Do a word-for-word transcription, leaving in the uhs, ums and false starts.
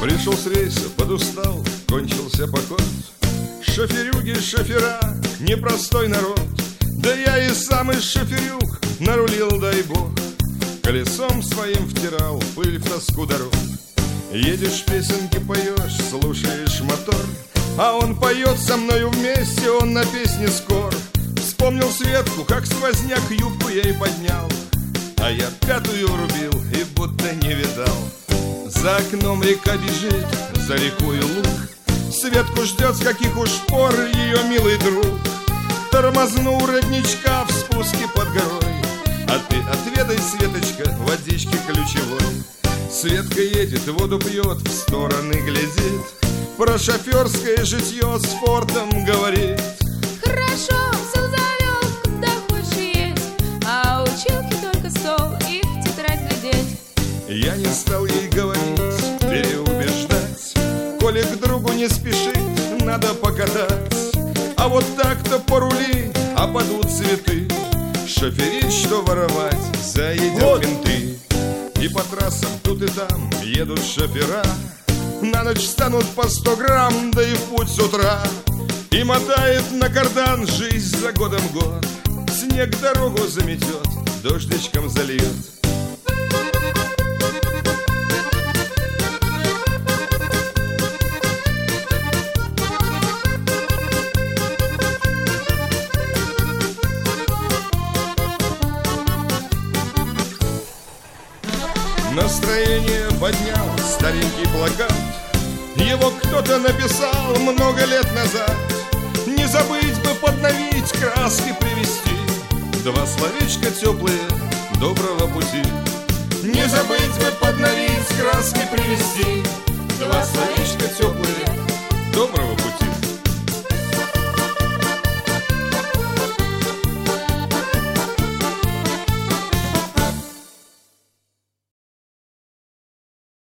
Пришел с рейса, подустал, кончился поход. Шоферюги, шофера, непростой народ. Да я и сам из шоферюг нарулил, дай бог. Колесом своим втирал пыль в тоску дорог. Едешь, песенки поешь, слушаешь мотор, а он поет со мною вместе, он на песне скор. Вспомнил Светку, как сквозняк юбку ей поднял, а я пятую врубил и будто не видал. За окном река бежит, за рекою луг. Светку ждет, с каких уж пор ее милый друг. Тормозну родничка в спуске под горой, а ты отведай, Светочка, водички ключевой. Светка едет, воду пьет, в стороны глядит, про шоферское житье с фортом говорит. Хорошо, все завел, куда хочешь едь, а училки только стол и в тетрадь глядеть. Я не стал ей говорить, переубеждать, коли к другу не спешит, надо покатать. А вот так-то порули, а падут цветы. Шоферить, что воровать, заедят вот менты. И по трассам тут и там едут шофера, на ночь станут по сто грамм, да и в путь с утра. И мотает на кардан жизнь за годом год. Снег дорогу заметет, дождичком зальет. Настроение поднял старенький плакат. Его кто-то написал много лет назад. Не забыть бы подновить, краски привести, два словечка теплые доброго пути. Не забыть бы подновить